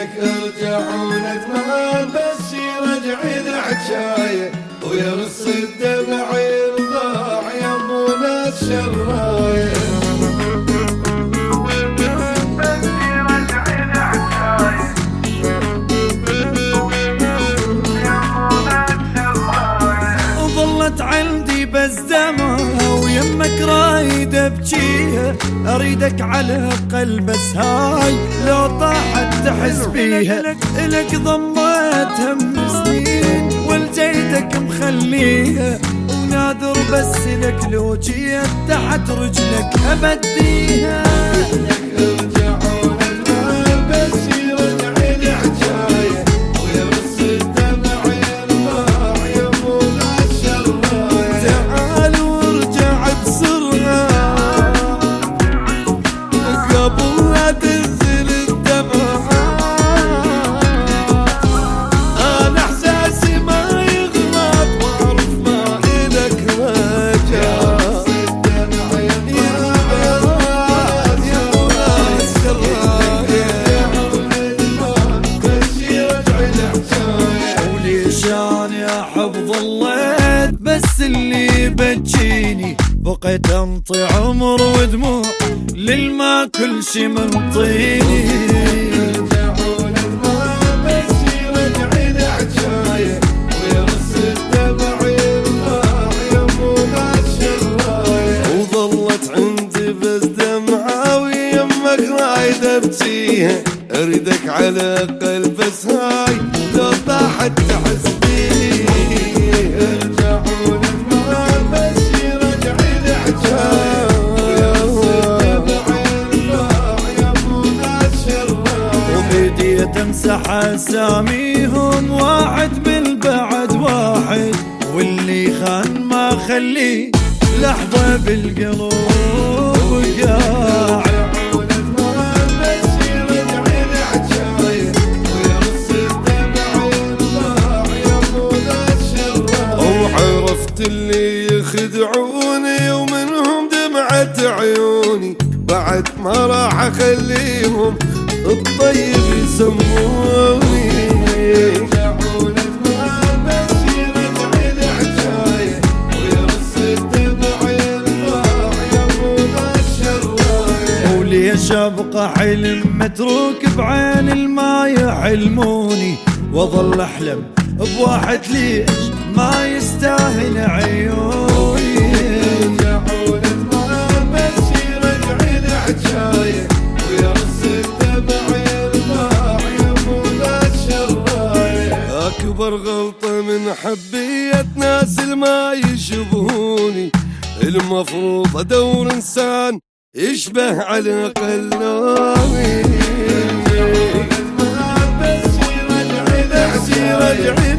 لك ارجع وندمان بس يرجع العشاية ويرص الدمع يرضاع يا ابونا الشراية. وظلت عندي بس دمعة ويمك رايد ابجيها، اريدك على قلب بس هاي لو طاحت تحس بيها. لك ضميتها من سنين والجيدك مخليها، ونادر بس لك لو جيت تحت رجلك ابديها. ظليت بس اللي بتجيني بقيت انطي عمر ودموع للما كل شي من طيني. وظلت عندي بس دمعة ويمك رايد ابجيها، اريدك على قلب بس هاي لو طاحت تحس تمسح اساميهم واحد من بعد واحد، واللي خان ما خليه لحظة بالقلوب قاعد. وعرفت اللي يخدعوني ومنهم دمعة عيوني، بعد ما راح اخليهم الطيب يسموني. وليش ابقى حلم متروك بعين الما يحلموني، واظل احلم بواحد ليش ما يستاهل عيوني. أكبر غلطة من حبية ناس الما يشبهوني، المفروض أدور إنسان يشبه على قلبي.